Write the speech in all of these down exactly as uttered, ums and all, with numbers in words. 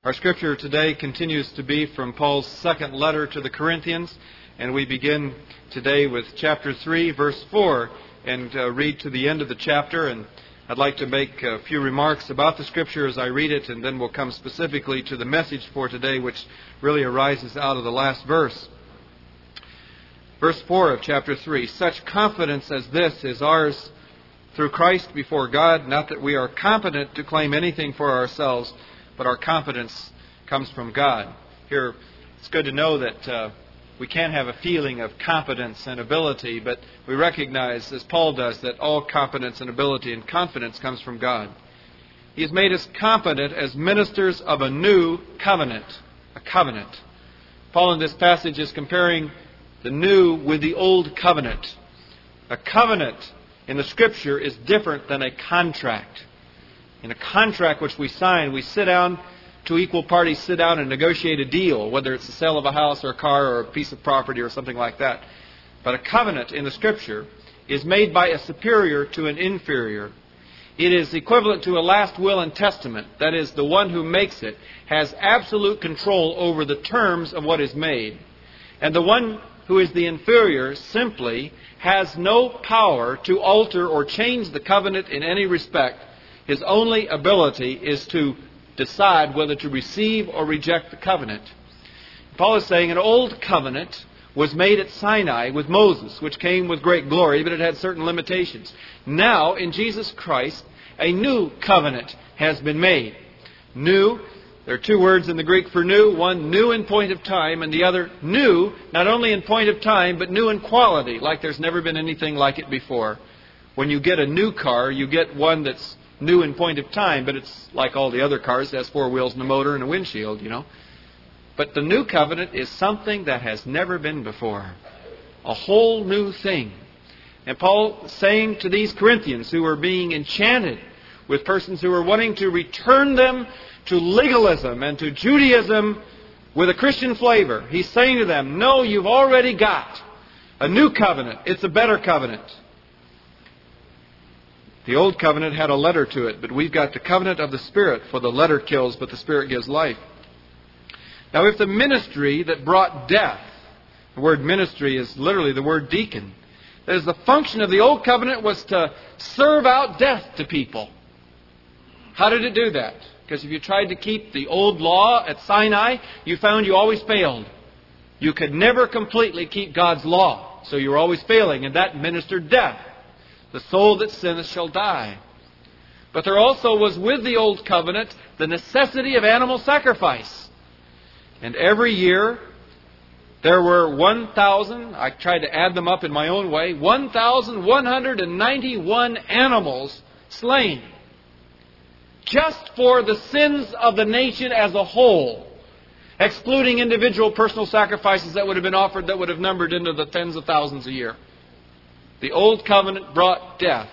Our scripture today continues to be from Paul's second letter to the Corinthians, and we begin today with chapter three, verse four, and uh, read to the end of the chapter. And I'd like to make a few remarks about the scripture as I read it, and then we'll come specifically to the message for today, which really arises out of the last verse. Verse four of chapter three, "Such confidence as this is ours through Christ before God, not that we are competent to claim anything for ourselves, but our confidence comes from God." Here, it's good to know that uh, we can have a feeling of competence and ability, but we recognize, as Paul does, that all competence and ability and confidence comes from God. He has made us competent as ministers of a new covenant. A covenant. Paul in this passage is comparing the new with the old covenant. A covenant in the Scripture is different than a contract. In a contract which we sign, we sit down, two equal parties sit down and negotiate a deal, whether it's the sale of a house or a car or a piece of property or something like that. But a covenant in the Scripture is made by a superior to an inferior. It is equivalent to a last will and testament. That is, the one who makes it has absolute control over the terms of what is made. And the one who is the inferior simply has no power to alter or change the covenant in any respect. His only ability is to decide whether to receive or reject the covenant. Paul is saying an old covenant was made at Sinai with Moses, which came with great glory, but it had certain limitations. Now, in Jesus Christ, a new covenant has been made. New, there are two words in the Greek for new. One, new in point of time, and the other, new, not only in point of time, but new in quality, like there's never been anything like it before. When you get a new car, you get one that's new in point of time, but it's like all the other cars. It has four wheels and a motor and a windshield, you know. But the new covenant is something that has never been before. A whole new thing. And Paul is saying to these Corinthians who are being enchanted with persons who are wanting to return them to legalism and to Judaism with a Christian flavor, he's saying to them, no, you've already got a new covenant. It's a better covenant. The old covenant had a letter to it, but we've got the covenant of the Spirit, for the letter kills, but the Spirit gives life. Now, if the ministry that brought death, the word ministry is literally the word deacon, that is, the function of the old covenant was to serve out death to people. How did it do that? Because if you tried to keep the old law at Sinai, you found you always failed. You could never completely keep God's law, so you were always failing, and that ministered death. The soul that sinneth shall die. But there also was with the old covenant the necessity of animal sacrifice. And every year there were one thousand, I tried to add them up in my own way, one thousand one hundred ninety-one animals slain. Just for the sins of the nation as a whole. Excluding individual personal sacrifices that would have been offered that would have numbered into the tens of thousands a year. The old covenant brought death.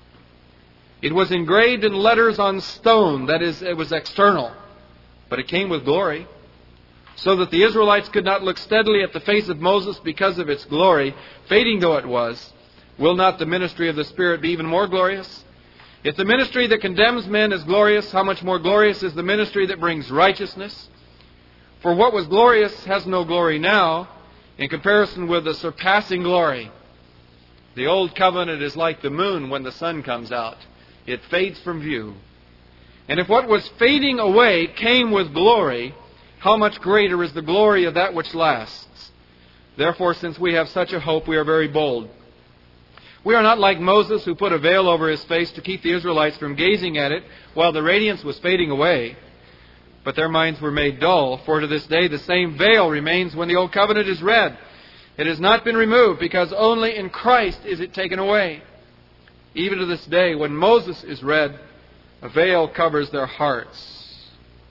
It was engraved in letters on stone. That is, it was external. But it came with glory. So that the Israelites could not look steadily at the face of Moses because of its glory, fading though it was. Will not the ministry of the Spirit be even more glorious? If the ministry that condemns men is glorious, how much more glorious is the ministry that brings righteousness? For what was glorious has no glory now in comparison with the surpassing glory. The old covenant is like the moon when the sun comes out. It fades from view. And if what was fading away came with glory, how much greater is the glory of that which lasts? Therefore, since we have such a hope, we are very bold. We are not like Moses, who put a veil over his face to keep the Israelites from gazing at it while the radiance was fading away. But their minds were made dull, for to this day the same veil remains when the old covenant is read. It has not been removed, because only in Christ is it taken away. Even to this day, when Moses is read, a veil covers their hearts.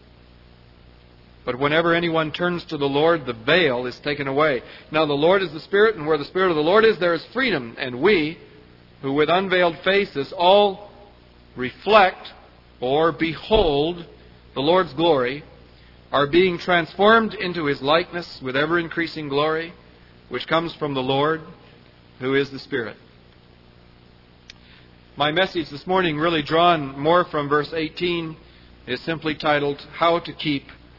But whenever anyone turns to the Lord, the veil is taken away. Now the Lord is the Spirit, and where the Spirit of the Lord is, there is freedom. And we, who with unveiled faces all reflect or behold the Lord's glory, are being transformed into His likeness with ever-increasing glory, which comes from the Lord, who is the Spirit. My message this morning, really drawn more from verse eighteen, is simply titled, How to Keep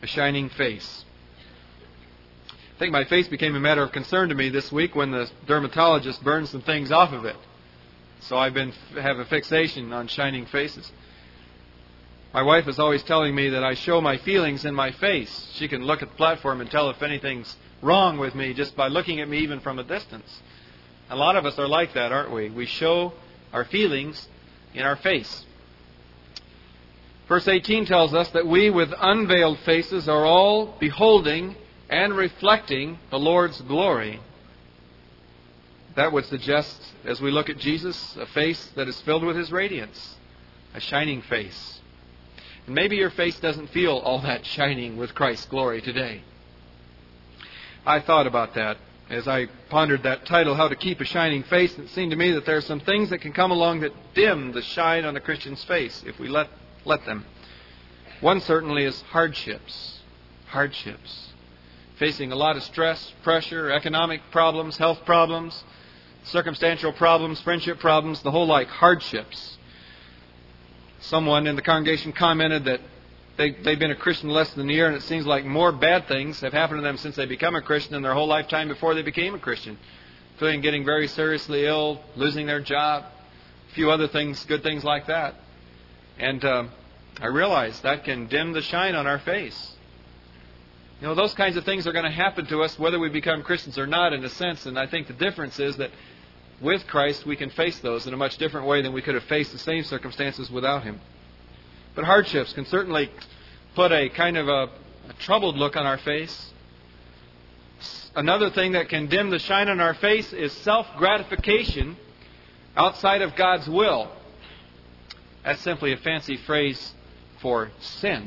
a shining face. I think my face became a matter of concern to me this week when the dermatologist burned some things off of it. So I've been have a fixation on shining faces. My wife is always telling me that I show my feelings in my face. She can look at the platform and tell if anything's wrong with me just by looking at me even from a distance. A lot of us are like that, aren't we? We show our feelings in our face. Verse eighteen tells us that we with unveiled faces are all beholding and reflecting the Lord's glory. That would suggest, as we look at Jesus, a face that is filled with His radiance, a shining face. And maybe your face doesn't feel all that shining with Christ's glory today. I thought about that as I pondered that title, How to Keep a Shining Face. It seemed to me that there are some things that can come along that dim the shine on a Christian's face if we let, let them. One certainly is hardships. Hardships. Facing a lot of stress, pressure, economic problems, health problems, circumstantial problems, friendship problems, the whole like hardships. Someone in the congregation commented that they, they've been a Christian less than a year, and it seems like more bad things have happened to them since they become a Christian in their whole lifetime before they became a Christian. Including getting very seriously ill, losing their job, a few other things, good things like that. And uh, I realize that can dim the shine on our face. You know, those kinds of things are going to happen to us whether we become Christians or not, in a sense. And I think the difference is that with Christ we can face those in a much different way than we could have faced the same circumstances without Him. But hardships can certainly put a kind of a, a troubled look on our face. Another thing that can dim the shine on our face is self-gratification outside of God's will. That's simply a fancy phrase for sin.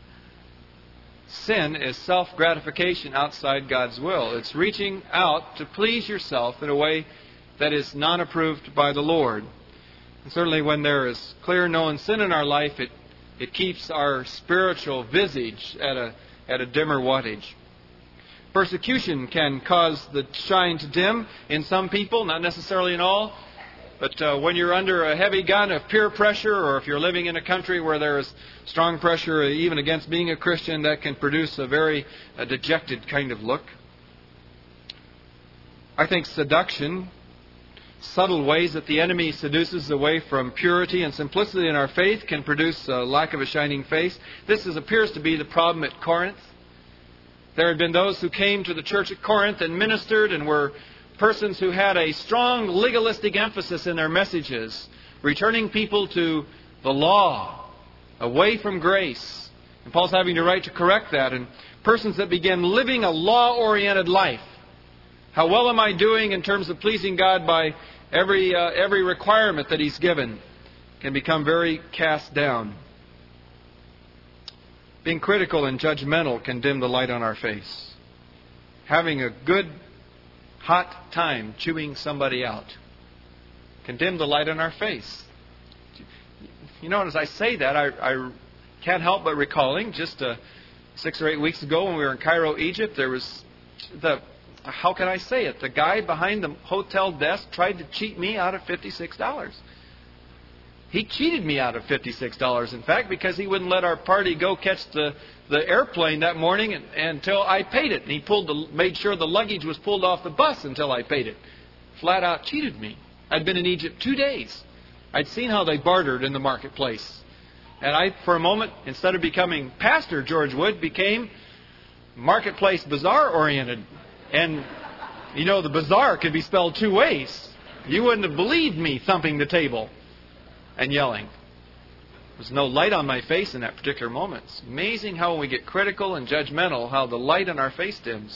Sin is self-gratification outside God's will. It's reaching out to please yourself in a way that is not approved by the Lord. And certainly when there is clear known sin in our life, it, it keeps our spiritual visage at a, at a dimmer wattage. Persecution can cause the shine to dim in some people, not necessarily in all. But uh, when you're under a heavy gun of peer pressure, or if you're living in a country where there is strong pressure even against being a Christian, that can produce a very uh, dejected kind of look. I think seduction, subtle ways that the enemy seduces away from purity and simplicity in our faith, can produce a lack of a shining face. This is, appears to be the problem at Corinth. There had been those who came to the church at Corinth and ministered and were persons who had a strong legalistic emphasis in their messages, returning people to the law, away from grace. And Paul's having to write to correct that. And persons that begin living a law-oriented life. How well am I doing in terms of pleasing God by every uh, every requirement that He's given, can become very cast down. Being critical and judgmental can dim the light on our face. Having a good hot time chewing somebody out can dim the light on our face. You know, as I say that, I, I can't help but recalling just uh, six or eight weeks ago when we were in Cairo, Egypt, there was the, how can I say it, the guy behind the hotel desk tried to cheat me out of fifty-six dollars. He cheated me out of fifty-six dollars, in fact, because he wouldn't let our party go catch the, the airplane that morning and, until I paid it. And he pulled the, made sure the luggage was pulled off the bus until I paid it. Flat out cheated me. I'd been in Egypt two days. I'd seen how they bartered in the marketplace. And I, for a moment, instead of becoming Pastor George Wood, became marketplace bazaar oriented. And, you know, the bazaar could be spelled two ways. You wouldn't have believed me thumping the table and yelling. There was no light on my face in that particular moment. It's amazing how when we get critical and judgmental, how the light on our face dims.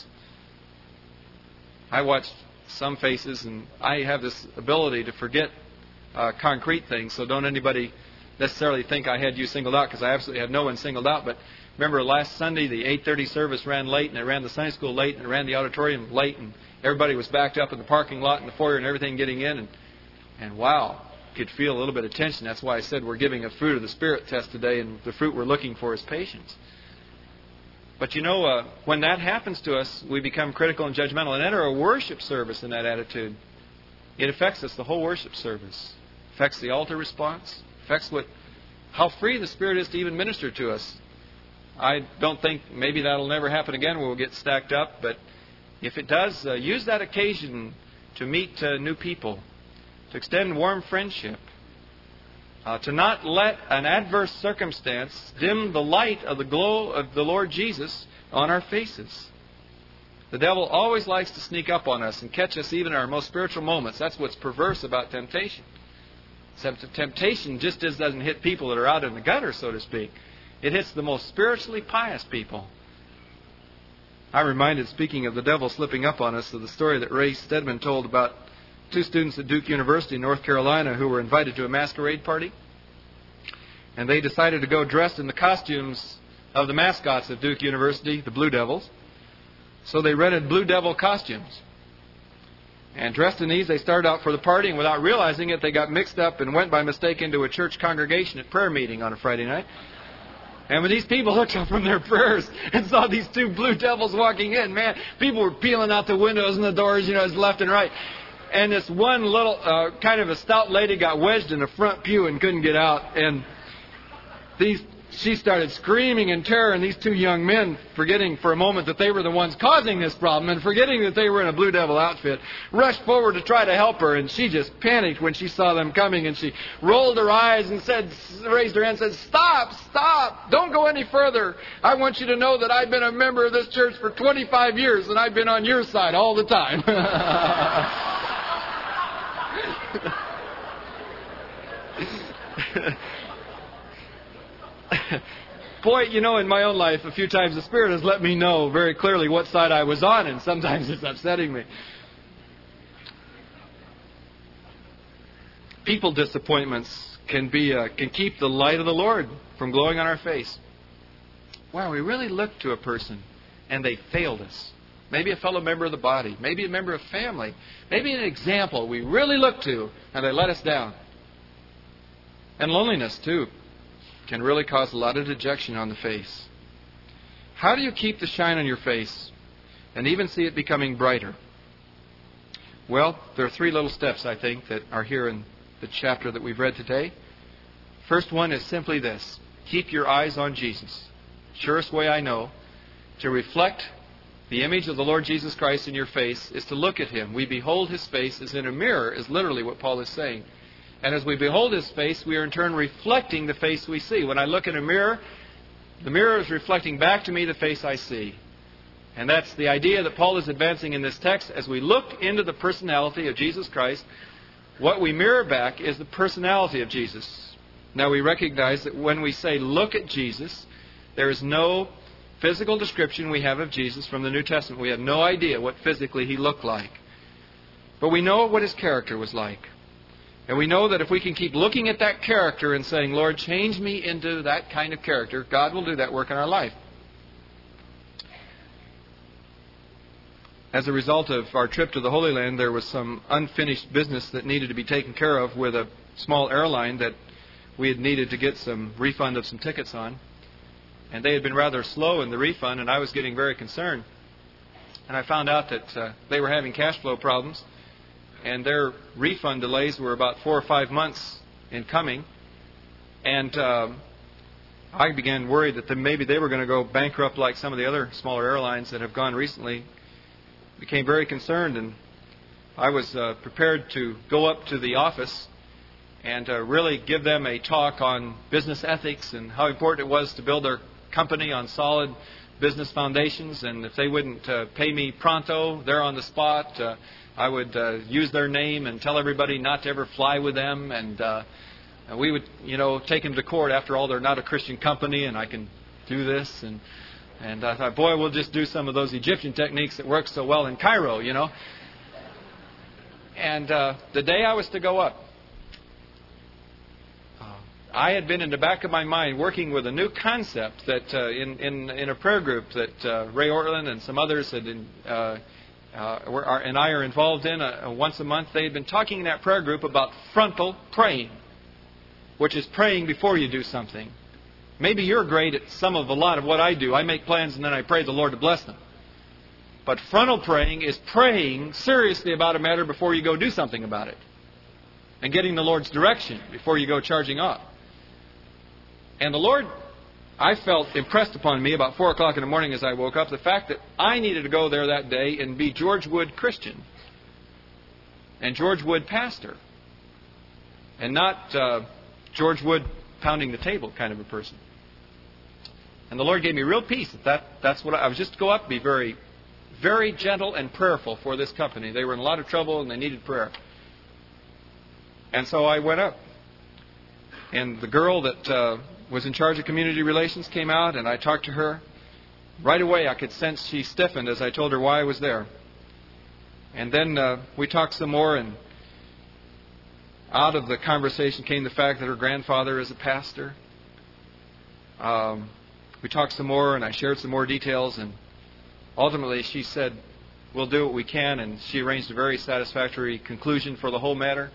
I watched some faces, and I have this ability to forget uh, concrete things, so don't anybody necessarily think I had you singled out, because I absolutely had no one singled out. But remember last Sunday, the eight thirty service ran late, and it ran the Sunday school late, and it ran the auditorium late, and everybody was backed up in the parking lot and the foyer and everything getting in, and, and wow, could feel a little bit of tension. That's why I said we're giving a fruit of the Spirit test today, and the fruit we're looking for is patience. But you know, uh, when that happens to us, we become critical and judgmental and enter a worship service in that attitude. It affects us, the whole worship service. It affects the altar response. It affects what, how free the Spirit is to even minister to us. I don't think maybe that'll never happen again. We'll get stacked up. But if it does, uh, use that occasion to meet uh, new people, to extend warm friendship, uh, to not let an adverse circumstance dim the light of the glow of the Lord Jesus on our faces. The devil always likes to sneak up on us and catch us even in our most spiritual moments. That's what's perverse about temptation. Temptation just doesn't hit people that are out in the gutter, so to speak. It hits the most spiritually pious people. I'm reminded, speaking of the devil slipping up on us, of the story that Ray Stedman told about two students at Duke University in North Carolina who were invited to a masquerade party. And they decided to go dressed in the costumes of the mascots of Duke University, the Blue Devils. So they rented Blue Devil costumes. And dressed in these, they started out for the party, and without realizing it, they got mixed up and went by mistake into a church congregation at prayer meeting on a Friday night. And when these people looked up from their prayers and saw these two blue devils walking in, man, people were peeling out the windows and the doors, you know, left and right. And this one little, uh, kind of a stout lady got wedged in the front pew and couldn't get out. And these, she started screaming in terror, and these two young men, forgetting for a moment that they were the ones causing this problem and forgetting that they were in a Blue Devil outfit, rushed forward to try to help her. And she just panicked when she saw them coming, and she rolled her eyes and said, raised her hand and said, "Stop, stop, don't go any further. I want you to know that I've been a member of this church for twenty-five years, and I've been on your side all the time." Boy, you know, in my own life, a few times the Spirit has let me know very clearly what side I was on, and sometimes it's upsetting me. People disappointments can be uh, can keep the light of the Lord from glowing on our face. Wow, we really looked to a person, and they failed us. Maybe a fellow member of the body, maybe a member of family, maybe an example we really looked to, and they let us down. And loneliness, too, can really cause a lot of dejection on the face. How do you keep the shine on your face and even see it becoming brighter? Well, there are three little steps, I think, that are here in the chapter that we've read today. First one is simply this: keep your eyes on Jesus. Surest way I know to reflect the image of the Lord Jesus Christ in your face is to look at Him. We behold His face as in a mirror, is literally what Paul is saying. And as we behold His face, we are in turn reflecting the face we see. When I look in a mirror, the mirror is reflecting back to me the face I see. And that's the idea that Paul is advancing in this text. As we look into the personality of Jesus Christ, what we mirror back is the personality of Jesus. Now we recognize that when we say look at Jesus, there is no physical description we have of Jesus from the New Testament. We have no idea what physically He looked like. But we know what His character was like. And we know that if we can keep looking at that character and saying, "Lord, change me into that kind of character," God will do that work in our life. As a result of our trip to the Holy Land, there was some unfinished business that needed to be taken care of with a small airline that we had needed to get some refund of some tickets on. And they had been rather slow in the refund, and I was getting very concerned. And I found out that uh, they were having cash flow problems. And their refund delays were about four or five months in coming. And um, I began worried that maybe they were going to go bankrupt like some of the other smaller airlines that have gone recently. Became very concerned, and I was uh, prepared to go up to the office and uh, really give them a talk on business ethics and how important it was to build their company on solid business foundations. And if they wouldn't uh, pay me pronto, there on the spot, uh, I would uh, use their name and tell everybody not to ever fly with them. And uh, we would, you know, take them to court. After all, they're not a Christian company, and I can do this. And and I thought, boy, we'll just do some of those Egyptian techniques that work so well in Cairo, you know. And uh, the day I was to go up, uh, I had been in the back of my mind working with a new concept that uh, in, in, in a prayer group that uh, Ray Ortland and some others had in, uh, Uh, are, and I are involved in a, a once a month. They had been talking in that prayer group about frontal praying, which is praying before you do something. Maybe you're great at some of a lot of what I do. I make plans and then I pray the Lord to bless them. But frontal praying is praying seriously about a matter before you go do something about it, and getting the Lord's direction before you go charging off. And the Lord I felt impressed upon me about four o'clock in the morning as I woke up the fact that I needed to go there that day and be George Wood Christian and George Wood pastor, and not uh, George Wood pounding the table kind of a person. And the Lord gave me real peace. That, that that's what I, I was just to go up, be very, very gentle and prayerful for this company. They were in a lot of trouble and they needed prayer. And so I went up. And the girl that uh, was in charge of community relations came out, and I talked to her. Right away I could sense she stiffened as I told her why I was there. And then uh, we talked some more, and out of the conversation came the fact that her grandfather is a pastor. Um, we talked some more, and I shared some more details, and ultimately she said, we'll do what we can, and she arranged a very satisfactory conclusion for the whole matter.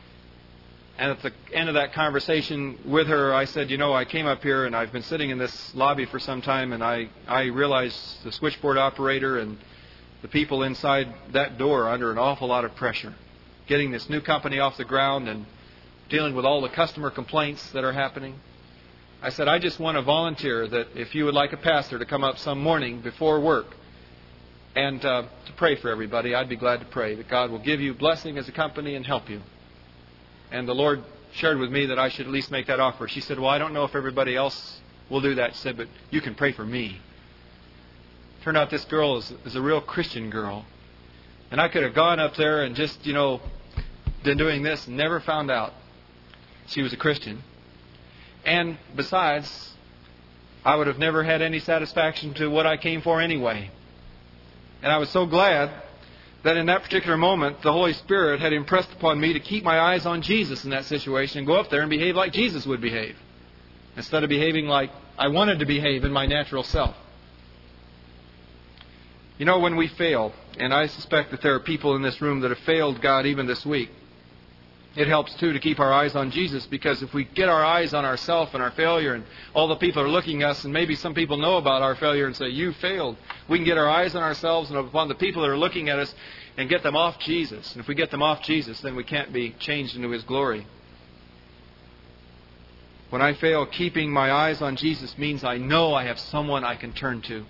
And at the end of that conversation with her, I said, you know, I came up here and I've been sitting in this lobby for some time, and I, I realized the switchboard operator and the people inside that door are under an awful lot of pressure, getting this new company off the ground and dealing with all the customer complaints that are happening. I said, I just want to volunteer that if you would like a pastor to come up some morning before work and uh, to pray for everybody, I'd be glad to pray that God will give you blessing as a company and help you. And the Lord shared with me that I should at least make that offer. She said, well, I don't know if everybody else will do that. She said, but you can pray for me. Turned out this girl is, is a real Christian girl. And I could have gone up there and just, you know, been doing this and never found out she was a Christian. And besides, I would have never had any satisfaction to what I came for anyway. And I was so glad that in that particular moment, the Holy Spirit had impressed upon me to keep my eyes on Jesus in that situation and go up there and behave like Jesus would behave, instead of behaving like I wanted to behave in my natural self. You know, when we fail, and I suspect that there are people in this room that have failed God even this week, it helps, too, to keep our eyes on Jesus, because if we get our eyes on ourselves and our failure and all the people are looking at us, and maybe some people know about our failure and say, you failed, we can get our eyes on ourselves and upon the people that are looking at us and get them off Jesus. And if we get them off Jesus, then we can't be changed into His glory. When I fail, keeping my eyes on Jesus means I know I have someone I can turn to.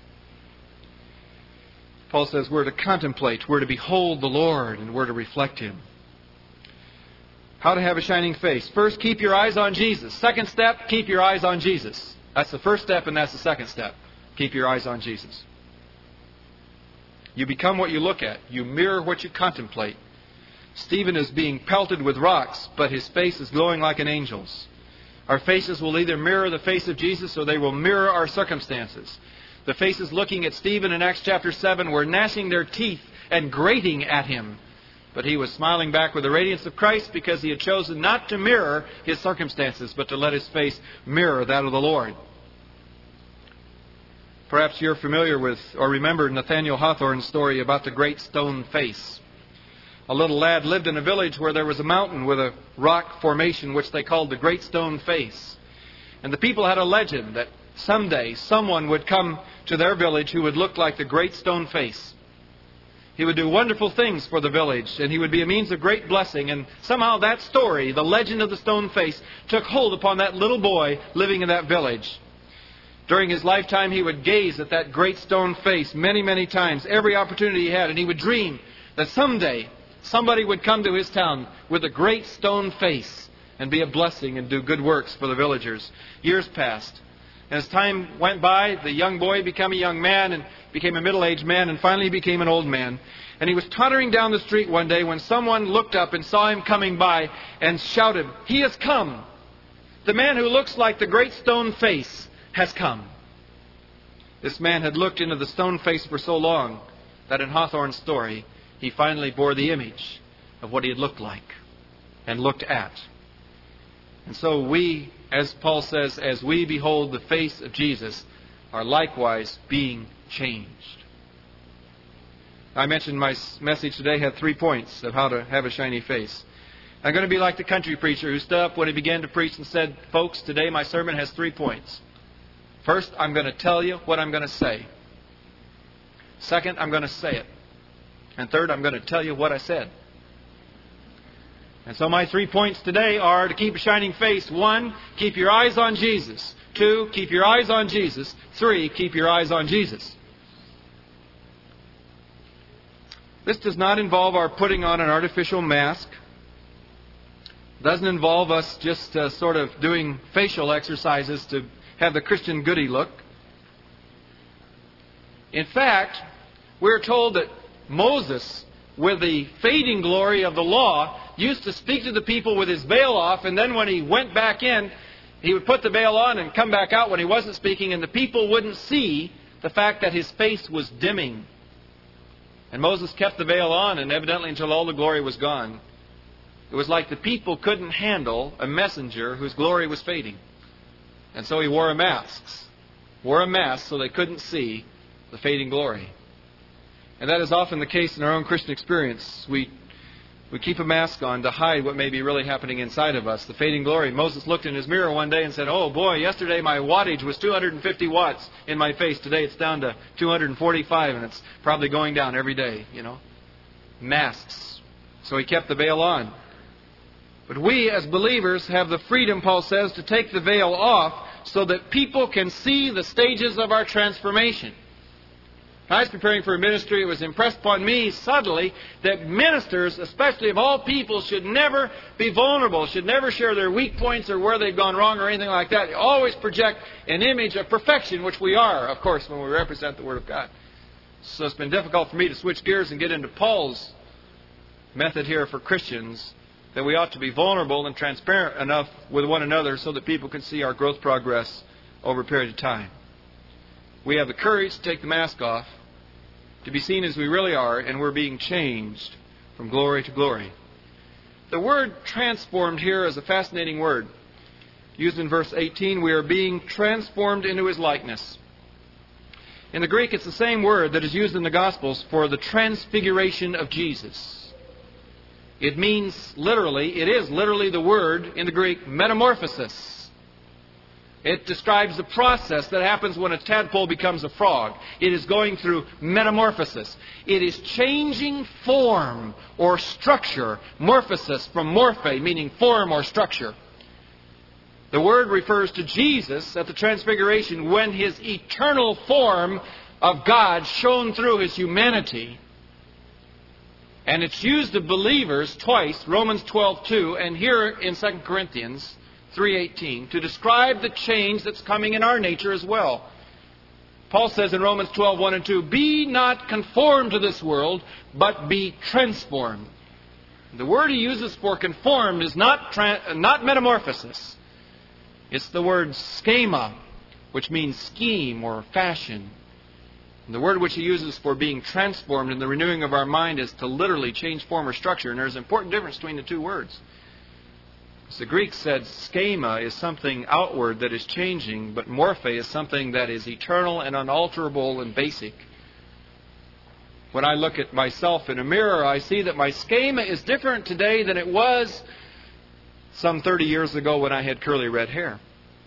Paul says we're to contemplate, we're to behold the Lord, and we're to reflect Him. How to have a shining face. First, keep your eyes on Jesus. Second step, keep your eyes on Jesus. That's the first step, and that's the second step. Keep your eyes on Jesus. You become what you look at. You mirror what you contemplate. Stephen is being pelted with rocks, but his face is glowing like an angel's. Our faces will either mirror the face of Jesus or they will mirror our circumstances. The faces looking at Stephen in Acts chapter seven were gnashing their teeth and grating at him. But he was smiling back with the radiance of Christ because he had chosen not to mirror his circumstances, but to let his face mirror that of the Lord. Perhaps you're familiar with or remember Nathaniel Hawthorne's story about the great stone face. A little lad lived in a village where there was a mountain with a rock formation which they called the Great Stone Face. And the people had a legend that someday someone would come to their village who would look like the Great Stone Face. He would do wonderful things for the village, and he would be a means of great blessing. And somehow that story, the legend of the stone face, took hold upon that little boy living in that village. During his lifetime, he would gaze at that great stone face many, many times, every opportunity he had, and he would dream that someday somebody would come to his town with a great stone face and be a blessing and do good works for the villagers. Years passed. And as time went by, the young boy became a young man and became a middle-aged man, and finally he became an old man. And he was tottering down the street one day when someone looked up and saw him coming by and shouted, "He has come! The man who looks like the great stone face has come." This man had looked into the stone face for so long that in Hawthorne's story, he finally bore the image of what he had looked like and looked at. And so we, as Paul says, as we behold the face of Jesus, are likewise being changed. I mentioned my message today had three points of how to have a shiny face. I'm going to be like the country preacher who stood up when he began to preach and said, "Folks, today my sermon has three points. First, I'm going to tell you what I'm going to say. Second, I'm going to say it. And third, I'm going to tell you what I said." And so my three points today are to keep a shining face. One, keep your eyes on Jesus. Two, keep your eyes on Jesus. Three, keep your eyes on Jesus. This does not involve our putting on an artificial mask. It doesn't involve us just uh, sort of doing facial exercises to have the Christian goody look. In fact, we're told that Moses, with the fading glory of the law, used to speak to the people with his veil off, and then when he went back in, he would put the veil on and come back out when he wasn't speaking, and the people wouldn't see the fact that his face was dimming. And Moses kept the veil on, and evidently until all the glory was gone. It was like the people couldn't handle a messenger whose glory was fading. And so he wore a mask. Wore a mask so they couldn't see the fading glory. And that is often the case in our own Christian experience. We we keep a mask on to hide what may be really happening inside of us, the fading glory. Moses looked in his mirror one day and said, "Oh boy, yesterday my wattage was two hundred fifty watts in my face. Today it's down to two hundred forty-five, and it's probably going down every day, you know." Masks. So he kept the veil on. But we as believers have the freedom, Paul says, to take the veil off so that people can see the stages of our transformation. When I was preparing for a ministry, it was impressed upon me subtly that ministers, especially of all people, should never be vulnerable, should never share their weak points or where they've gone wrong or anything like that. They always project an image of perfection, which we are, of course, when we represent the Word of God. So it's been difficult for me to switch gears and get into Paul's method here for Christians, that we ought to be vulnerable and transparent enough with one another so that people can see our growth progress over a period of time. We have the courage to take the mask off, to be seen as we really are, and we're being changed from glory to glory. The word transformed here is a fascinating word. Used in verse eighteen, we are being transformed into His likeness. In the Greek, it's the same word that is used in the Gospels for the transfiguration of Jesus. It means literally, it is literally the word in the Greek, metamorphosis. It describes the process that happens when a tadpole becomes a frog. It is going through metamorphosis. It is changing form or structure. Morphosis from morphe, meaning form or structure. The word refers to Jesus at the Transfiguration when His eternal form of God shone through His humanity. And it's used of believers twice, Romans twelve two, and here in Second Corinthians three eighteen, to describe the change that's coming in our nature as well. Paul says in Romans twelve one and two, "Be not conformed to this world, but be transformed." The word he uses for conformed is not tra- not metamorphosis. It's the word schema, which means scheme or fashion. And the word which he uses for being transformed in the renewing of our mind is to literally change form or structure. And there's an important difference between the two words. As the Greek said, schema is something outward that is changing, but morphe is something that is eternal and unalterable and basic. When I look at myself in a mirror, I see that my schema is different today than it was some thirty years ago when I had curly red hair.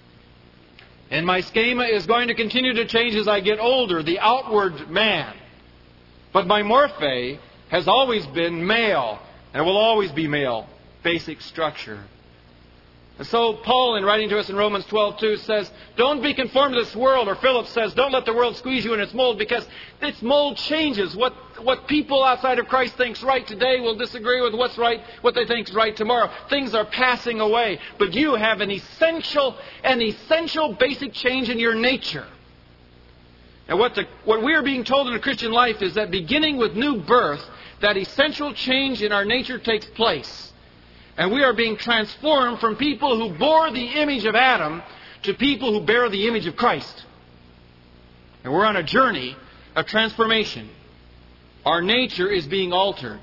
And my schema is going to continue to change as I get older, the outward man. But my morphe has always been male, and will always be male, basic structure. And so Paul, in writing to us in Romans twelve two, says, don't be conformed to this world. Or Philip says, don't let the world squeeze you in its mold, because its mold changes. What what people outside of Christ thinks right today will disagree with what's right, what they think is right tomorrow. Things are passing away. But you have an essential, an essential basic change in your nature. And what, the, what we are being told in the Christian life is that beginning with new birth, that essential change in our nature takes place. And we are being transformed from people who bore the image of Adam to people who bear the image of Christ. And we're on a journey of transformation. Our nature is being altered.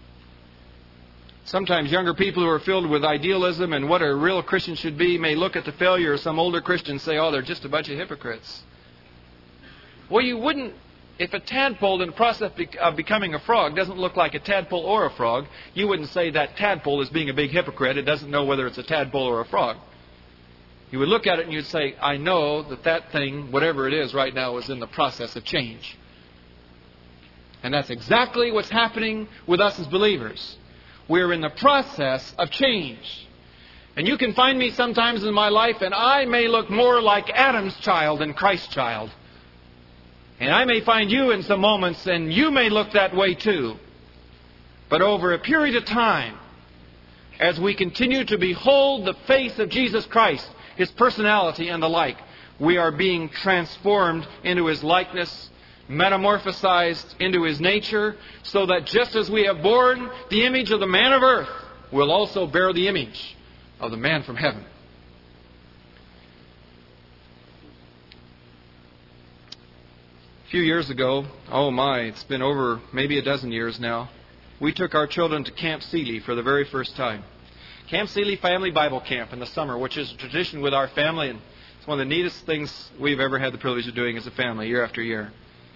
Sometimes younger people who are filled with idealism and what a real Christian should be may look at the failure of some older Christians and say, oh, they're just a bunch of hypocrites. Well, you wouldn't. If a tadpole in the process of becoming a frog doesn't look like a tadpole or a frog, you wouldn't say that tadpole is being a big hypocrite. It doesn't know whether it's a tadpole or a frog. You would look at it and you'd say, I know that that thing, whatever it is right now, is in the process of change. And that's exactly what's happening with us as believers. We're in the process of change. And you can find me sometimes in my life, and I may look more like Adam's child than Christ's child. And I may find you in some moments, and you may look that way too. But over a period of time, as we continue to behold the face of Jesus Christ, His personality and the like, we are being transformed into His likeness, metamorphosized into His nature, so that just as we have borne the image of the man of earth, we'll also bear the image of the man from heaven. A few years ago, oh my, it's been over maybe a dozen years now, we took our children to Camp Seeley for the very first time. Camp Seeley Family Bible Camp in the summer, which is a tradition with our family, and it's one of the neatest things we've ever had the privilege of doing as a family, year after year.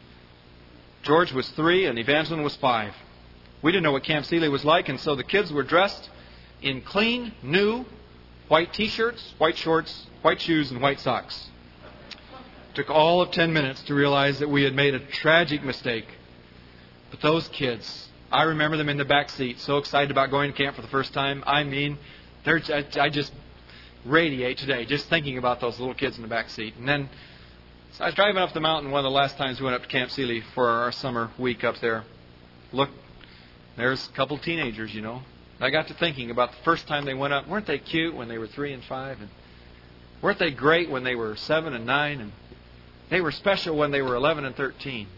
George was three and Evangeline was five. We didn't know what Camp Seeley was like, and so the kids were dressed in clean, new, white T-shirts, white shorts, white shoes, and white socks. It took all of ten minutes to realize that we had made a tragic mistake. But those kids, I remember them in the back seat, so excited about going to camp for the first time. I mean, they're, I just radiate today just thinking about those little kids in the back seat. And then, so I was driving up the mountain one of the last times we went up to Camp Seeley for our summer week up there. Look, there's a couple teenagers, you know. I got to thinking about the first time they went up. Weren't they cute when they were three and five? And weren't they great when they were seven and nine? And they were special when they were eleven and thirteen.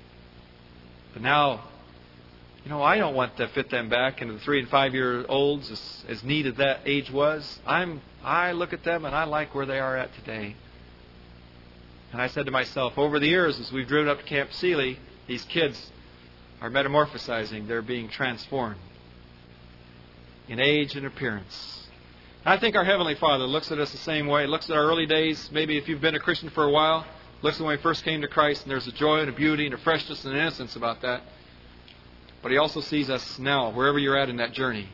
But now, you know, I don't want to fit them back into the three and five year olds as, as neat as that age was. I'm I look at them and I like where they are at today. And I said to myself, over the years, as we've driven up to Camp Seeley, these kids are metamorphosizing. They're being transformed in age and appearance. I think our Heavenly Father looks at us the same way. Looks at our early days. Maybe if you've been a Christian for a while, looks at when we first came to Christ, and there's a joy and a beauty and a freshness and an innocence about that. But He also sees us now, wherever you're at in that journey.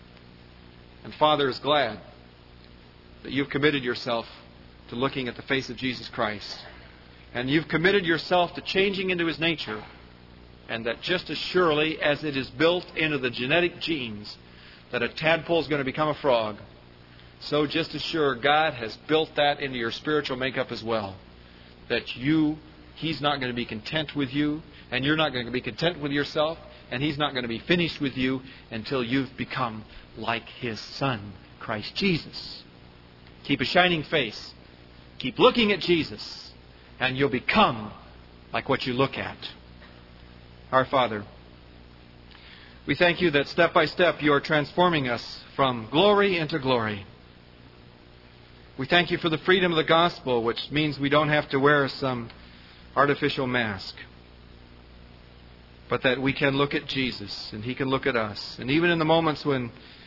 And Father is glad that you've committed yourself to looking at the face of Jesus Christ. And you've committed yourself to changing into His nature. And that just as surely as it is built into the genetic genes that a tadpole is going to become a frog, so just as sure God has built that into your spiritual makeup as well. That you, He's not going to be content with you, and you're not going to be content with yourself, and He's not going to be finished with you until you've become like His Son, Christ Jesus. Keep a shining face. Keep looking at Jesus, and you'll become like what you look at. Our Father, we thank You that step by step You are transforming us from glory into glory. We thank You for the freedom of the gospel, which means we don't have to wear some artificial mask, but that we can look at Jesus and He can look at us. And even in the moments when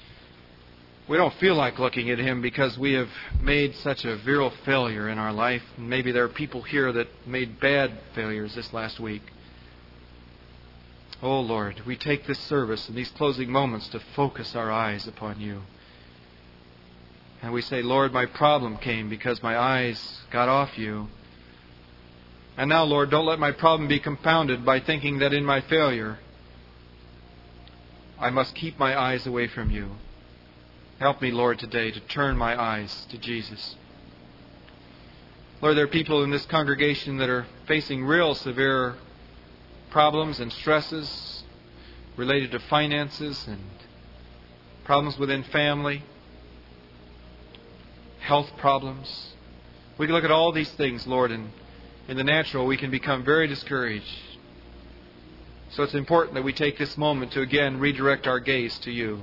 we don't feel like looking at Him because we have made such a virile failure in our life, and maybe there are people here that made bad failures this last week. Oh Lord, we take this service and these closing moments to focus our eyes upon You. And we say, Lord, my problem came because my eyes got off You. And now, Lord, don't let my problem be compounded by thinking that in my failure, I must keep my eyes away from You. Help me, Lord, today to turn my eyes to Jesus. Lord, there are people in this congregation that are facing real severe problems and stresses related to finances and problems within family, health problems. We can look at all these things, Lord, and in the natural we can become very discouraged. So it's important that we take this moment to again redirect our gaze to You.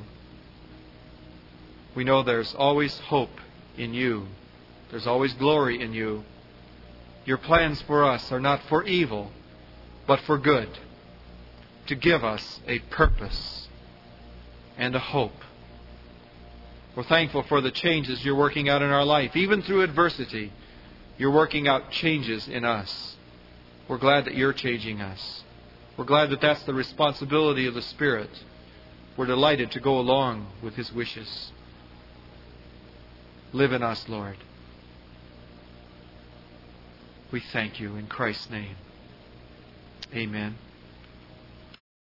We know there's always hope in You. There's always glory in You. Your plans for us are not for evil, but for good, to give us a purpose and a hope. We're thankful for the changes You're working out in our life. Even through adversity, You're working out changes in us. We're glad that You're changing us. We're glad that that's the responsibility of the Spirit. We're delighted to go along with His wishes. Live in us, Lord. We thank You in Christ's name. Amen.